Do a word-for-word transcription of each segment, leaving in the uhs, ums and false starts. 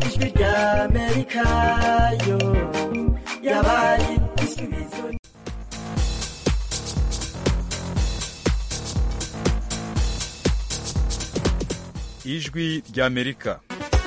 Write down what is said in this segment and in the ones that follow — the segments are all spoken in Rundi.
ijwi rya Amerika yo yabaye igisubizo. Ijwi rya Amerika.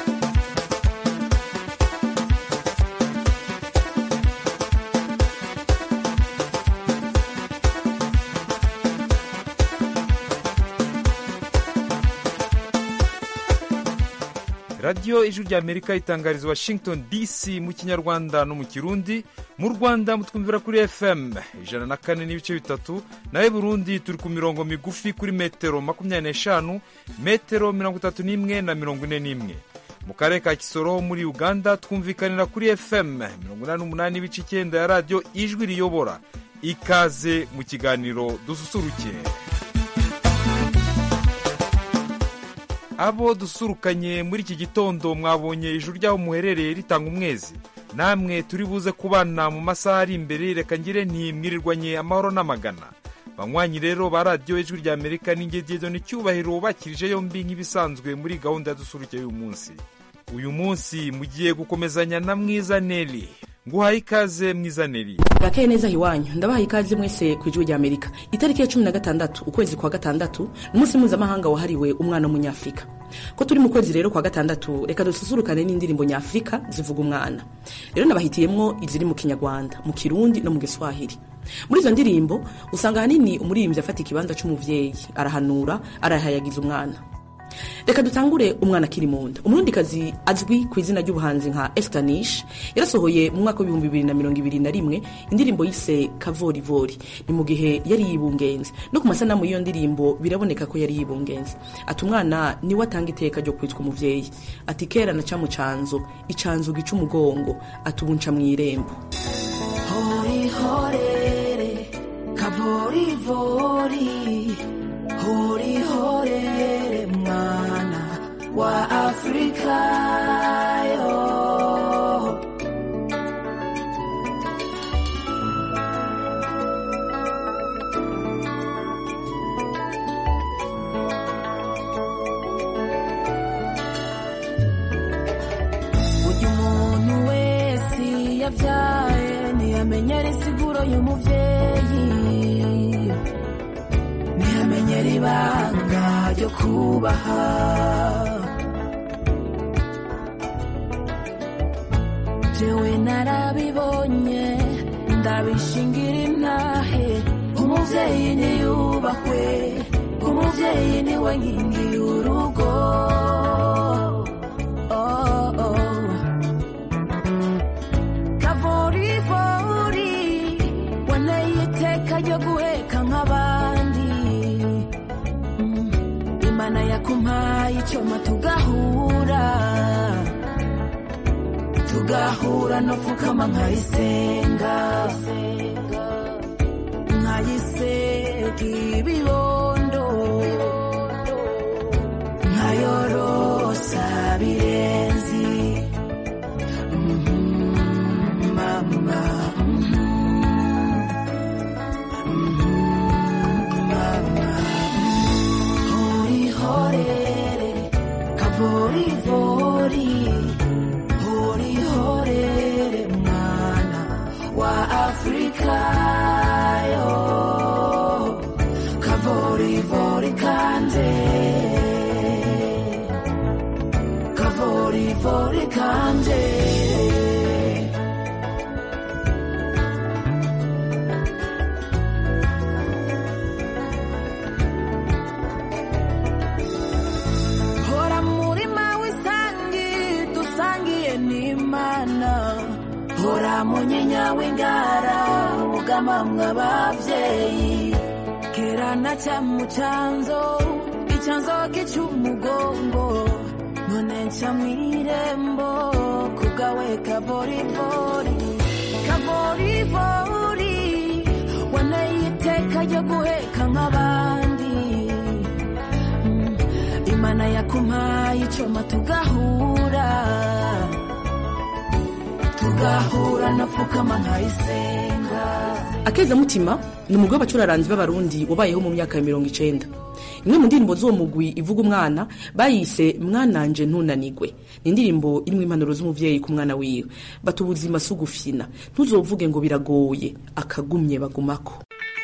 Radio Ijwi rya Amerika itangariza Washington D C mu Kinyarwanda no mu Kirundi. Mu Rwanda mutwumvira kuri F M ijana na kane n'ibice bitatu, nawe Burundi turi ku mirongo migufi kuri metero makumyabiri n'eshanu, metero mirongo itatu n'imwe na mirongo ine n'imwe. Mu karere ka Kisoro muri Uganda twumvikanira kuri F M mirongo inani n'umunani n'ibice icyenda ya Radio Ijwi riyobora. Ikaze mu kiganiro dususuruke. Abo dusurukanye muri iki gitondo mwabonye ijuru ryaho muherereye ritanga umwezi. Namwe turi buze kubana mu masaha ari imbere, reka ngire nti mwirirwanye amahoro n'amagana. Banywanyi rero ba Radio Ijwi rya Amerika n'ingedizo n'icyubahiro bakirije yombi nk'ibisanzwe muri gahunda ya dusuruke y'uyu munsi. Uyu munsi mugiye gukomezanya na Mwiza Neli. Nguhaye ikaze Mwiza Neli. Bakeye neza hiwanyu, ndabaha ikaze mwese ku Ijwi rya Amerika. Itariki ya cumi na gatandatu ukwezi kwa gatandatu umunsi mpuzamahanga wahariwe umwana w'umunyafrika. Ko turi mu kwezi rero kwa gatandatu, reka dususurukane n'indirimbo nyafrika zivuga umwana. Rero nabahitiyemwo iziri mu Kinyarwanda, mu Kirundi no mu Giswahili. Muri izo ndirimbo usanga hanini umuririmbyi afata ikibanza c'umuvyeyi, arahanura, arahayagiza umwana. Reka dutangure umwana kiri munda. Umurundikazi azwi ku izina ry'ubuhanzi nka Estanish yarasohoye mu mwaka w'ibihumbi bibiri na mirongo ibiri na rimwe indirimbo yise Kavorivori. Ni mu gihe yari yibungenze. No ku masanamu y'iyo ndirimbo biraboneka ko yari yibungenze. Ati umwana ni watanga iteka ryo kwitwa umuvyeyi. Ati kera na camu canzo, icanzo gica umugongo, atubunca mw'irembo. Hori horere Kavorivori, hori horere mwana wa Afrika yo. Uyu muntu wese yavyaye ntiyamenyera isiguro y'umuvyeyi, ntiyamenyera ibanga ryo kubaha. Jewe narabibonye ndabishingira intahe, umuvyeyi niyubahwe, umuvyeyi niwe nkingi y'urugo. Oh, oh. Kavorivori waneye iteka ryo guheka nk'abandi. mm. Imana yakumpaye icoma tugahura, tugahura no fukama nkayisenga, nkayisega ibibondo, nkayorosa birenzi. mm-hmm, mama mm-hmm, mm-hmm, mama. Hori horere Kavorivori, hori horere mwana wa Afrika yo. Kavorivori kanje, Kavorivori kanje. Hora murima w'isangi dusangiye n'Imana, hora munyinya w'ingara ugama mw'abavyeyi. Kera na camu canzo, icanzo gicumugongo, none nca mw'irembo kugawe Kavorivori. Kavorivori waneye iteka ryo guheka nk'abandi. mm. Imana yakumpaye icoma tugahura, tugahura no fukama nkayisenga. Akeza mutima ni umugwi w'abacuraranzi b'abarundi wabayeho mu myaka ya mirongo icenda. imwe mu ndirimbo z'uwo mugwi ivuga umwana bayise mwananje ntunanigwe. Ni indirimbo irimwo impanuro z'umuvyeyi ku mwana wiwe, bati ubuzima si ugufyina, ntuzovuge ngo biragoye, akagumye bagumako.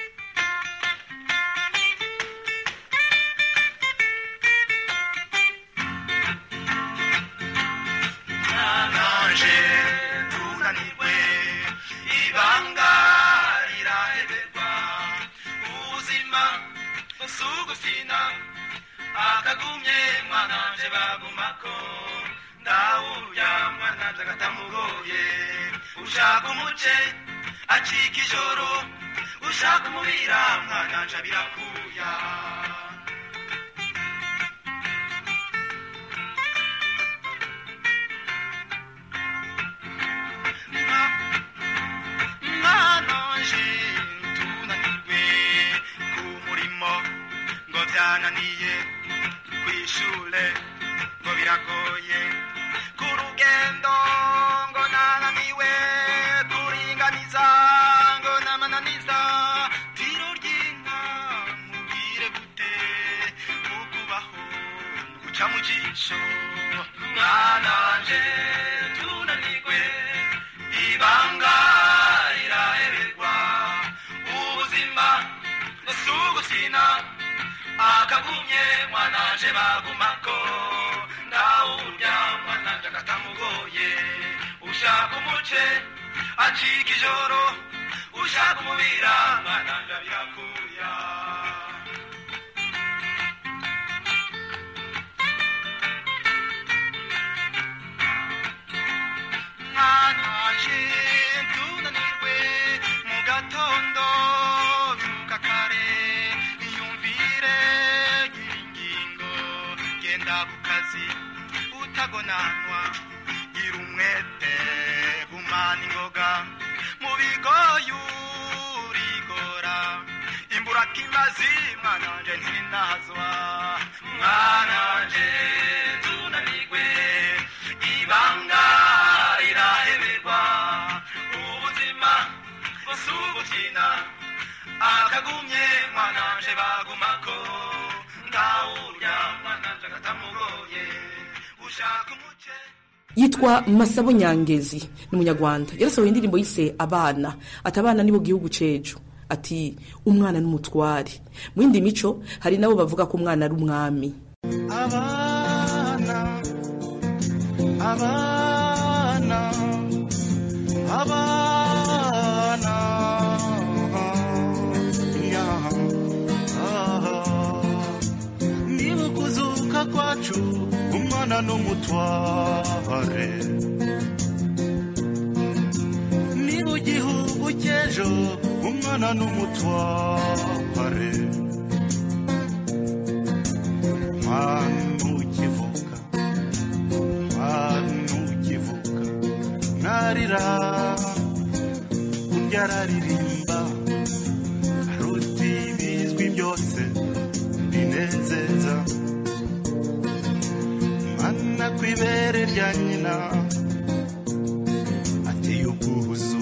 Akagumye mwananje bagumako ndawurya mwananje agatamugoye ushaka umuce acika ijoro ushaka umubira mwananje birakuya mwananje tunanirwe ku murimo ngo byananiye kw'ishure ngo biragoye ku rugendo ngo nananiwe kuringaniza ngo namananiza tiro ry'inka mubwire gute ukubaho guca mu jisho mwananje tunanirwe ibanga riraheberwa ubuzima busugusina akagumye mwananje bagumako ndawurya mwananje agatamugoye ushaka umuce acika ijoro ushaka umubira mwananje birakuya mwananje tunanirwe mu gatondo byuka kare ku kazi utagonanwa gira umwete gumana ingoga mu bigoye urigora imbura kimazi mwananje ntinazwa mwananje tunanirwe ibanga riraheberwa ubuzima busugukina akagumye mwananje bagumako ndawurya mwananje agatamugoye ushaka umuce. Yitwa Masabo Nyangezi, ni umunyarwanda. Yarasohoye indirimbo yise Abana, ati abana nibo gihugu cejo, ati umwana n'umutware. Mu yindi mico hari nabo bavuga ko umwana ari umwami. Abana abana abana kuzuka kwacu umwana n'umutware ni mu gihugu cy'ejo umwana n'umutware mwana ukivuka mwana ukivuka narira urya araririmba aruti bizwi byose binezeza mwana kwibere rya nyina ateye ubwuzu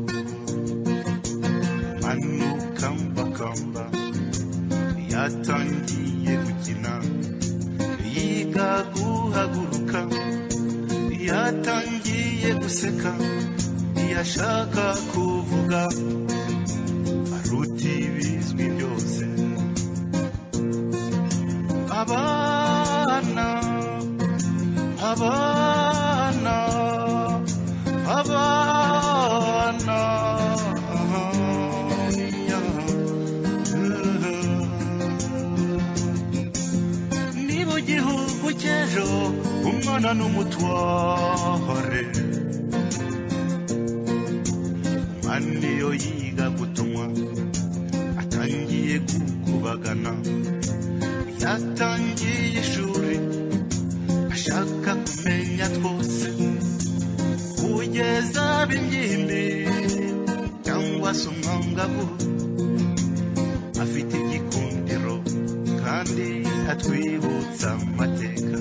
mwana ukambakamba yatangiye gukina yiga guhaguruka yatangiye guseka yashaka kuvuga aruti bizwi byose abana abana abana ni mu gihugu cy'ejo umwana n'umutware mwana iyo yiga gutumwa atangiye gukubagana yatangiye ishuri ashaka kumenya twose kugeza b'ingimbi cyangwa se umwangavu afite igikundiro kandi atwibutsa amateka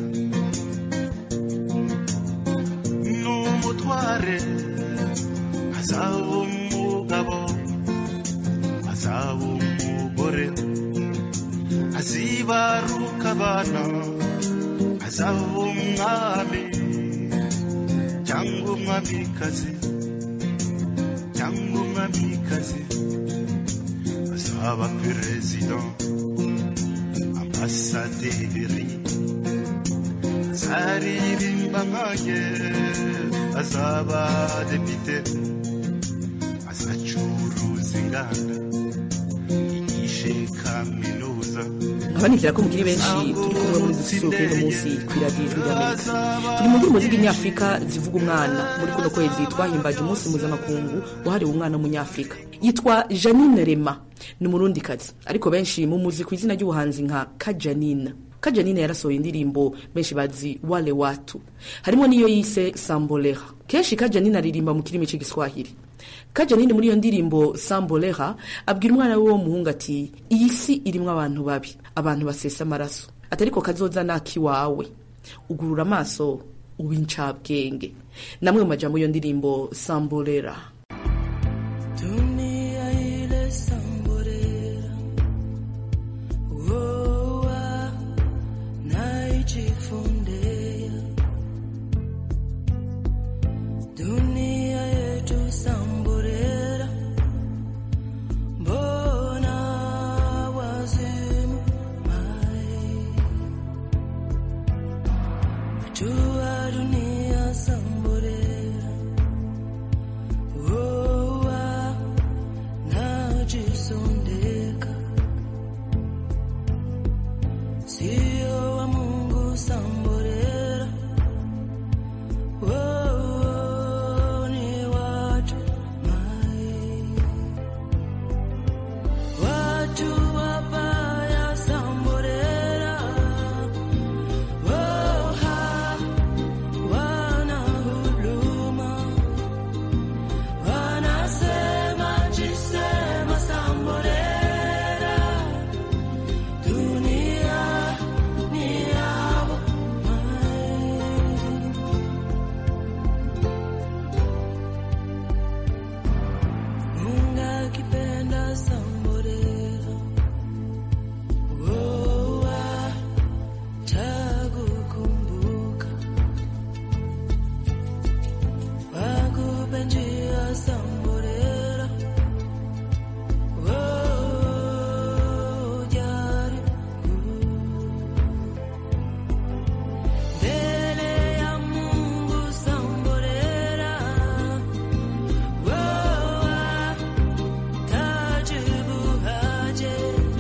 n'umutware azaba umugabo azaba umugore azibaruka abana azaba umwami cyangwa umwamikazi cyangwa umwamikazi azaba perezida ambasaderi azaririmba nkanjye azaba depite azacuruza inganda yigishe kaminuza abanikira ko mukiri benshi turi kumwe muri dususuruke uno munsi kw'iradiyo ijwi ry'Amerika turi mu ndirimbo z'inyafrika zivuga umwana muri kuno kwezi twahimbaje umunsi mpuzamakungu wahariwe umwana w'umunyafrika yitwa Janine Rema ni umurundikazi ariko benshi mumuzi ku izina ry'ubuhanzi nka Kajanina. Kajanina yarasohoye indirimbo benshi bazi wale watu harimo niyo yise Sambolera. Kenshi Kajanina aririmba mu kirimi cy'igiswahili. Kajanina muri iyo ndirimbo Sambolera abwira umwana we w'umuhungu ati iyi si irimwo abantu babi, abantu basesa amaraso, atariko kazoza naki wawe, ugurura amaso ubincabwenge. Namwe mu majambo iyo ndirimbo Sambolera. Dunia ile Sambolera, woa naijifundea. Dunia yetu Sambolera, mbona wazimu mai. Tua dunia Sambolera, woa najisondeka. Sio wa Mungu Sambolera, woa ni watu mai. Watu wabaya Sambolera, woha wana huruma. Wanasema jisema Sambolera, dunia ni yao mai. Mungu akipenda Sambolera, woa takukumbuka. Wakupe njia Sambolera, woa jaribu. Mbele ya Mungu Sambolera, woa tajibu aje.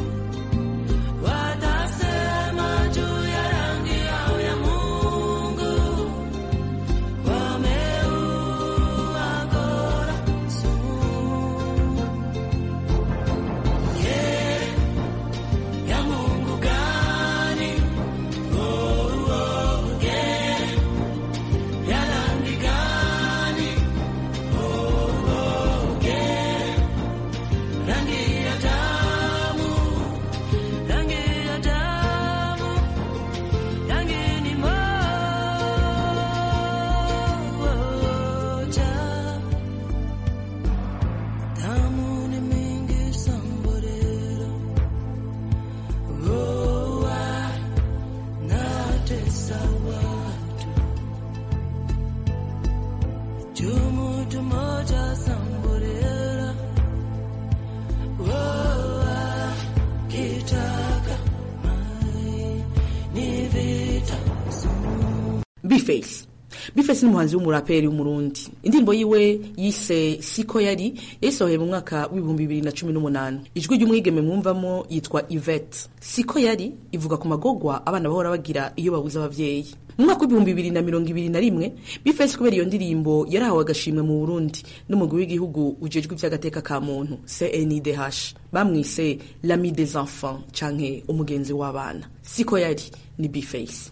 Watasema juu ya rangi yao ya Mungu, wameua corazón. Yeah, ya Mungu gani? Oh, oh, yeah. Ya rangi gani? Oh, oh, yeah. Rangi ya damu, rangi ya damu, rangi ni moja. Damu ni mingi Sambolera, woa natesa watu. Mtu mmoja Sambolera, woa kitaka mai ni vita sumu. Bface. Bface ni umuhanzi w'umuraperi w'umurundi. Indirimbo yiwe yise Siko Yari yasohoye mu mwaka w'ibihumbi bibiri na cumi n'umunani. Ijwi ry'umwigeme mwumvamo yitwa Yvette. Siko Yari ivuga ku magogwa abana bahora bagira iyo babuza abavyeyi. Mu mwaka w'ibihumbi bibiri na mirongo ibiri na rimwe Bface kubera iyo ndirimbo yarahawe agashimwe mu Burundi n'umugwi w'igihugu ujejwe ivy'agateka ka muntu C N D H. Bamwise l'ami des enfants canke umugenzi w'abana. Siko Yari ni Bface.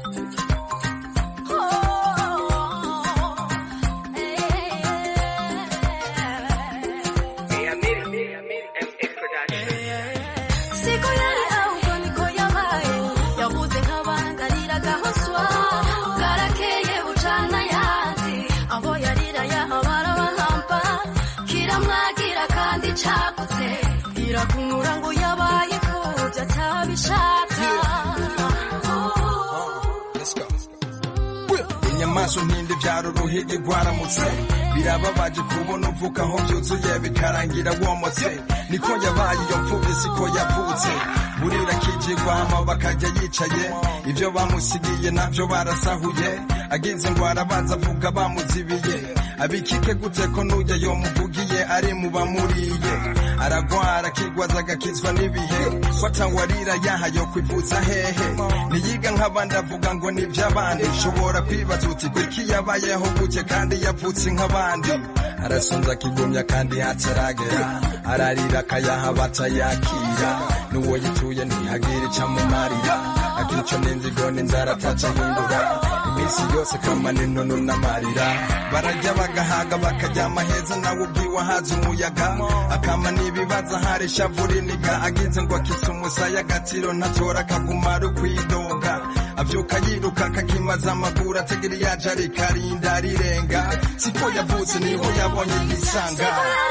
Siko yari ahubwo niko yabaye, yavuze nk'abangarira gahoswa, bwarakeye bucana yandi, aho yarira yahabara bahampa, kiramwagira kandi cagutse, irakunura ngo yabaye ko byatabisha. amaso ntindi vyaro ruhigi rwaramutse birababaje kubona uvuka aho byuzuye bikarangira womotse niko yabaye iyo mfubyi siko yavutse burira kijigwa hama bakajya yicaye ibyo bamusigiye navyo barasahuye agize ngo arabanza avuga bamuzibiye abikike gute ko nuya yo muvugiye ari mu bamuriye aragwara kigwaza agakizwa n'ibihe watangwarira yahayo kwivuza hehe niyiga nk'abandi avuga ngo ni by'abandi ushobora kwibaza uti kwiki yabayeho gute kandi yapfutse nk'abandi arasonza kigumya kandi hataragera ararira akayaha batayakira n'uwo yituye ntihagire icamumarira akico n'inzigo n'inzara atacahindura iminsi yose kamane nono n'amarira barajya bagahaga bakaryama heza nawe ubwiwe haza umuyaga akama n'ibibaza hari shavuri niga agize ngo akitse umusaya agatiro ntatora akagumara ukwidoga avyuka yiruka akakimaza amaguru ategera yaje arikarinda rirenga siko yavutse niho yabonye yisanga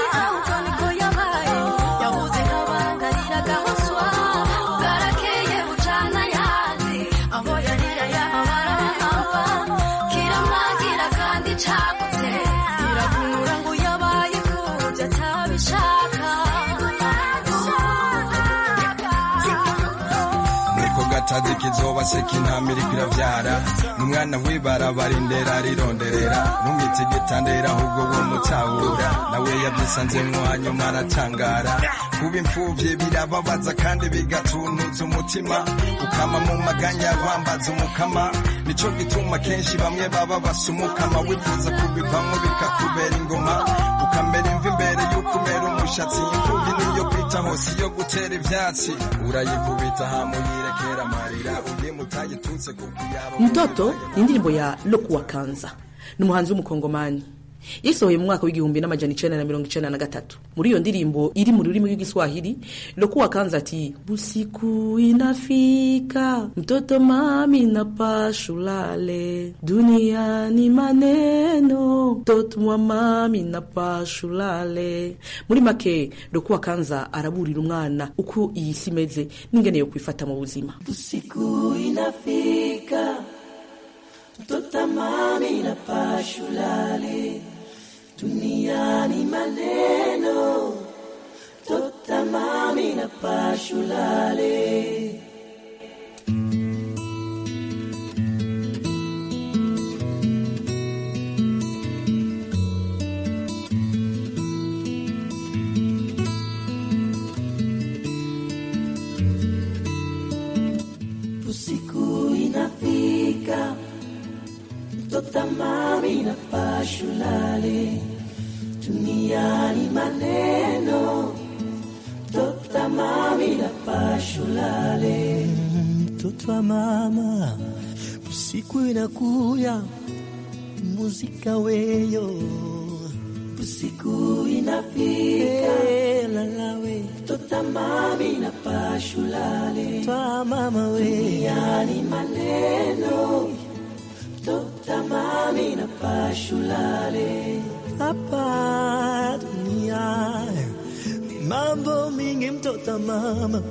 tazi kizoba seki ntamiri kiravyara numwana wibarabara indera rironderera numwiti gitandera ahubwo wo mutahura nawe yabyisanzemwo hanyuma aratangara kuba imfuvye birababaza kandi bigatunuza umutima ukama mu maganya wambaza umukama nico gituma kenshi bamwe baba basumukama wifuza kubivamwo bikakubera ingoma ukamera imvi imbere y'ukumera umushatsi imfuvyi niyo kwita hose yo gutera ivyatsi urayikubita hamuyirekera marira ubimutayitutse kukuyaba Mtoto ni indirimbo ya Loku Wakanza ni umuhanzi w'umukongomani yasohoye mu mwaka w'igihumbi n'amajana icenda na mirongo icenda na gatatu. Muri iyo ndirimbo iri mu rurimi rw'Igiswahili Loku Wakanza ati busiku inafika mtoto mami na pashulale duniani maneno mtoto wa mami na pashulale. Muri make Loku Wakanza araburira umwana uko iyi si imeze n'ingene yo kwifata mu buzima. Busiku inafika mtoto mami na pashulale duniani maneno mtoto mami na pashulale. Busiku inafika mtoto mami na pashulale duniani maneno mtoto mami na pashulale. Mtoto wa mama busiku inakuya muzika weyo busiku inafika hey, lalawe mtoto mami na pashulale twa mama we duniani maneno mtoto mami na pashulale. Hapa dunia mambo mingi mtoto mama,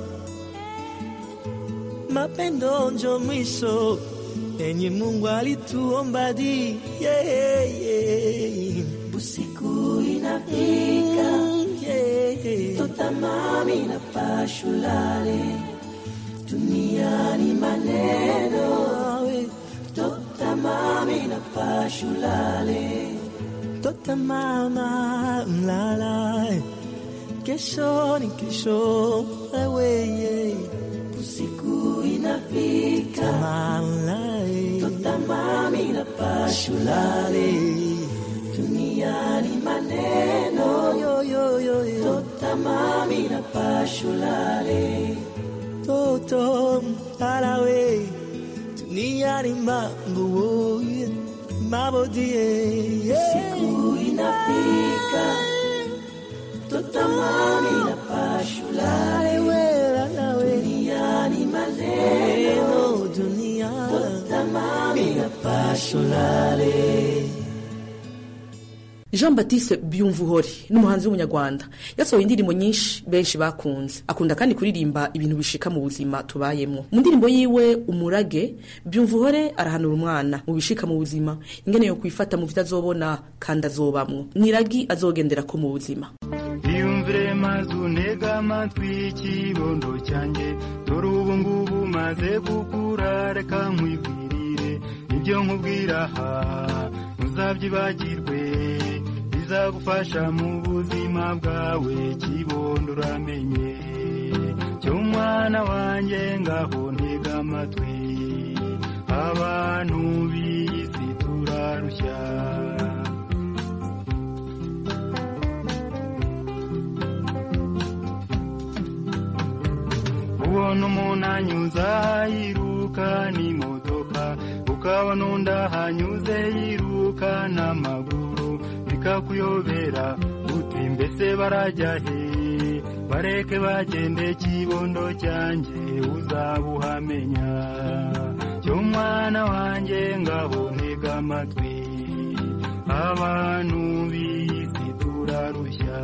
mapendo njo mwisho enye Mungu alituomba di yeah, yeah. Busiku inafika yeah. mtoto mami na pashulale duniani maneno mtoto mami na pashulale. Mtoto mama mlala kesho ni kesho wewe busiku inafika mama mtoto mami na pashulale duniani maneno yo yo yo mtoto mami na pashulale. Toto alawe duniani mambo mambo die siku inafika mtoto mami na pashulale duniani maneno dunia mtoto mami na pashulale. Jean Baptiste Byumvuhore n'umuhanzi w'umunyarwanda yasohoye indirimbo nyinshi benshi bakunze, akunda kandi kuririmba ibintu bishika mu buzima tubayemo. Mu ndirimbo yiwe Umurage, Byumvuhore arahanura umwana mu bishika mu buzima ingene yo kwifata mu vitazobona kandi azobamwo niragi azogendera ko mu buzima. Iyumvire mazu ntega amatwi ikibondo cyanjye, dore ubu ngubu maze gukura, reka nkwibwirire ibyo nkubwira aha ntuzabyibagirwe, bizagufasha mu buzima bwawe. Kibondo uramenye cyo mwana wanjye, ngaho ntega amatwi, abantu b'isi turarushya. Ubona umuntu anyuza yiruka n'imodoka, ukabona undi ahanyuze yiruka n'amaguru, bikakuyobera uti mbese barajya he? Bareke bagende kibondo cyanjye uzabuhamenya. Cyo mwana wanjye ngaho ntega amatwi, abantu b'isi turarushya.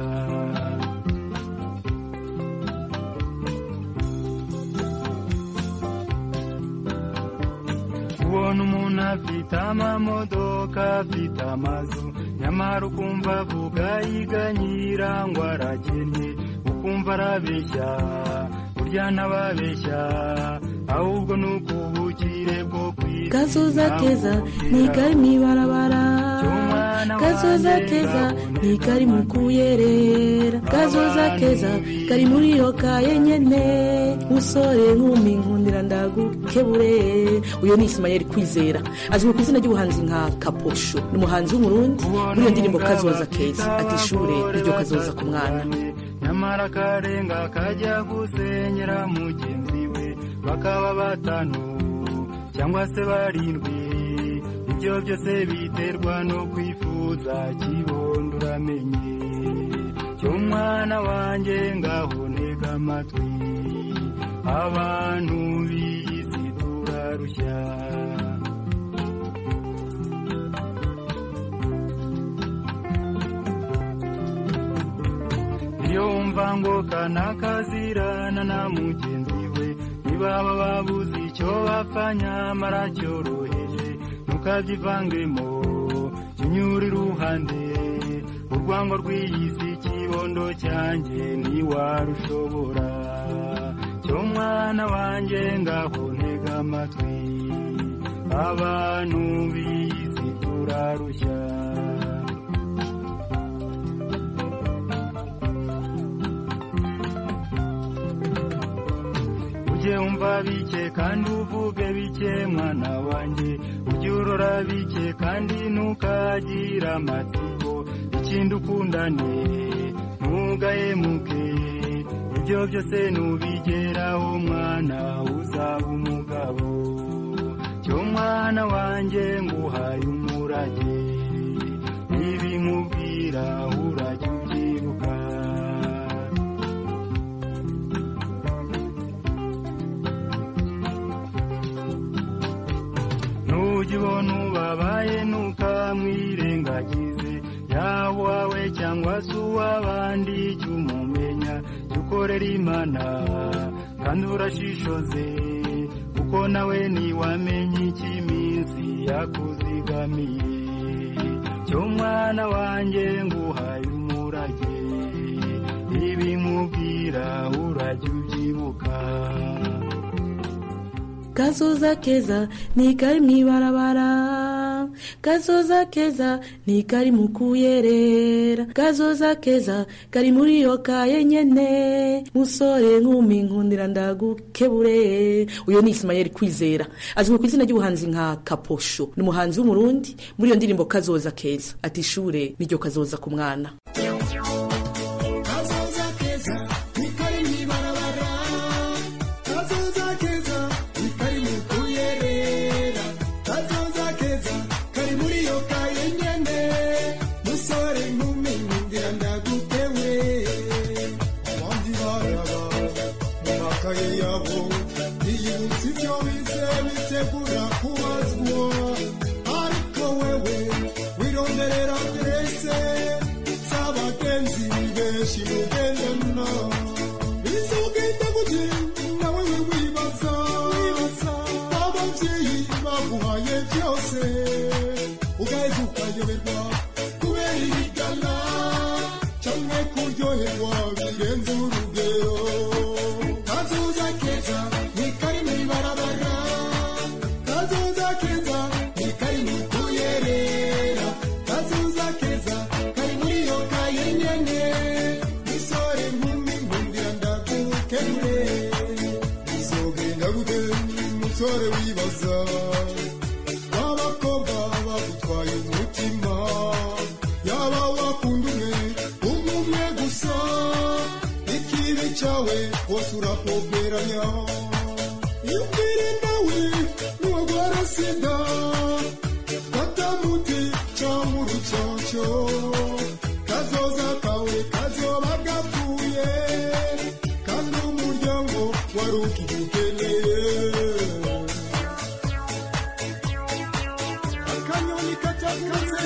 Ubona umuntu afite amamodoka, afite amazu, nyamara ukumva avuga yiganyira ngo arakennye, ukumva arabeshya, burya ntababeshya, ahubwo ni ukubukire bwo kwisi. Gazoza keza ni kari mwibarabara, gazoza keza ni kari mukuyerera, gazoza keza kari muri yo kaye nyene, musore nkumi nkundira ndagukebure. Uyo ni Ismael Kwizera, azwi ku izina ry'ubuhanzi nka Kaposho, ni umuhanzi w'umurundi. Muri iyo ndirimbo Kazoza keza ati ishure iryo kazoza ku mwana, nyamara karenga kajya gusenyera mugenzi we, bakaba batanu cyangwa se barindwi. Ibyo byose biterwa no kwifuza. Kibondo uramenye cyo mwana wanjye, ngaho ntega amatwi, abantu b'isi turarushya. Iyo wumva ngo kanakazirana na mugenzi we, nibaba babuze icyo bapfa nyamara cyoroheje, ntukabyivangemo kinyura iruhande. Urwango rw'iyisi kibondo cyanjye ntiwarushobora. Cyo mwana wanjye ngaho ntega amatwi, abantu b'isi turarushya. Ujye umva bike kandi uvuge bike mwana wanjye, ujye urora bike kandi ntukagira amatsiko, ikindi ukundane ntugahemuke. Ibyo byose nubigeraho mwana uzaba umugabo. Cyo mwana wanjye nguhaye umurage, ibi nkubwira urajya ubyibuka. Nujibona ubabaye ntukamwirengagize, yaba wawe cyangwa se uw'abandi, jya umumenya, jya ukorera Imana kandi urashishoze, kuko nawe ntiwamenye icy'iminsi yakuzigamiye. Cyo mwana wanjye nguhaye umurage, ibi nkubwira urajya ubyibuka. Gazoza keza ni kari mwibarabara, gazoza keza ni kari mukuyerera, gazoza keza kari muri yo kaye nyene, musore nkumi nkundira ndagukebure. Uyo ni Ismael Kwizera, azwi ku izina ry'ubuhanzi nka Kaposho, ni umuhanzi w'umurundi. Muri iyo ndirimbo Kazoza keza ati ishure niryo kazoza ku mwana. Ariko wewe wironderera adrese turapoperanya yubwire nawe nuwagwara sida katamuti cyangwa urucocyo kazoza kawe kazoba gapfuye kandi umuryango wari ukigeneye akanyoni katagurutse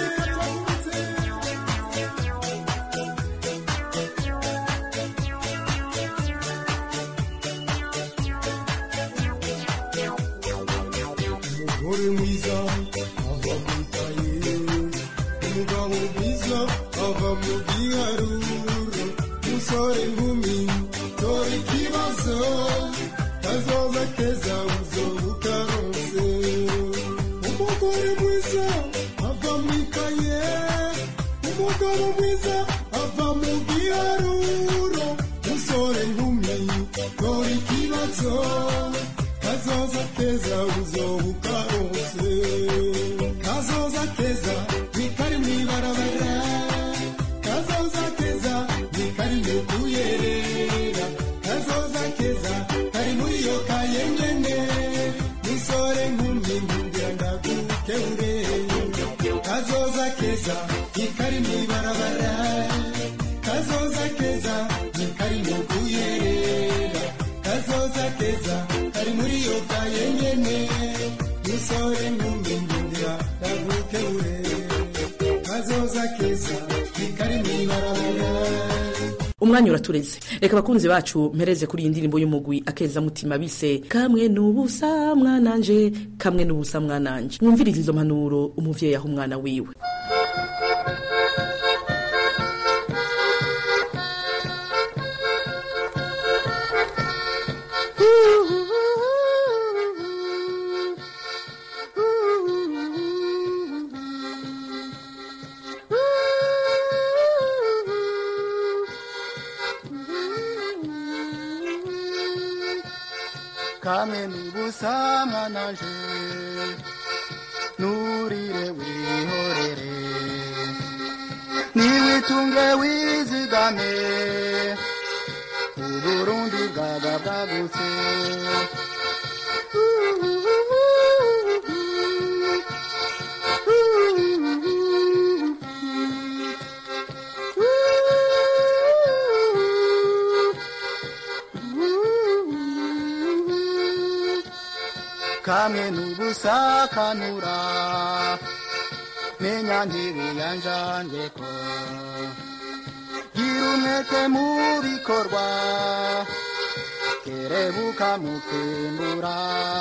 umugore mwiza ava mu ikaye umugabo mwiza ava mu giharuro umusore nkumi tora ikibazo kazoza keza uzobuka rose umugore mwiza ava mu ikaye umugabo mwiza ava mu giharuro umusore nkumi tora ikibazo kazoza keza uzobuka rose kazoza keza nikari mwibarabara kazoza keza nikari mukuyerera kazoza keza kari muri yo kayengene musore nkumi ngira ndagukeure kazoza keza nikari mwibarabara kazoza keza nikari mukuyerera kazoza keza kari muri yo kayengene musore nkumi ngira ndagukeure kazoza keza nikari mwibarabara. Umwanya uratureze, reka bakunzi bacu mpereze kuri iyi ndirimbo y'umugwi akeza mutima bise kamwe n'ubusa mwananje kamwe n'ubusa mwananje. Mwumvirize izo mpanuro umuvyeyi aho umwana wiwe. kamwe n'ubusa mwananje nurire wihorere niwitunge wizigame uburundi bwaga bwagutse kamwe n'ubusa kanura menya ntibiyanjanjeko gira umwete mu bikorwa kerebuka mutembura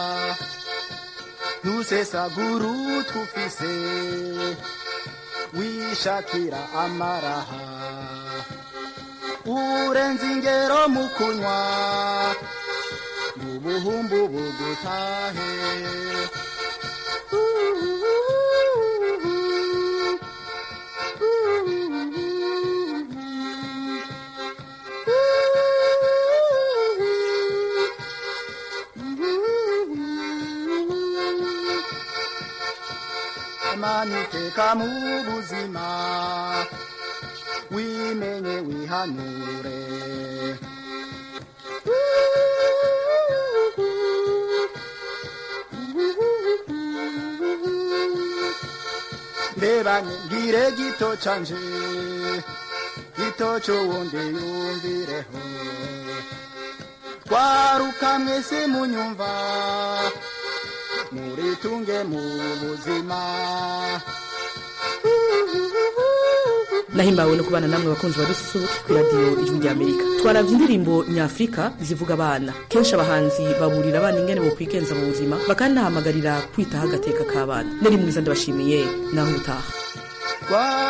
ntusesagura utwufise wishakira amaraha urenze ingero mu kunywa ubuhumbu bugutahe amaniteka mu buzima wimenye wihanure mbebanye ngire gito canje gito c'uwundi yumvireho twaruka mwese munyumva muritunge mu buzima. Nahimbawe no kubana namwe bakunzi badususuruke ku radio Ijwi rya Amerika. Twaravye indirimbo nyafrika zivuga abana. Kenshi abahanzi baburira abana ingene bo kwigenza mu buzima bakanahamagarira kwitaho agateka k'abana. Nari mwiza ndabashimiye naho utaha.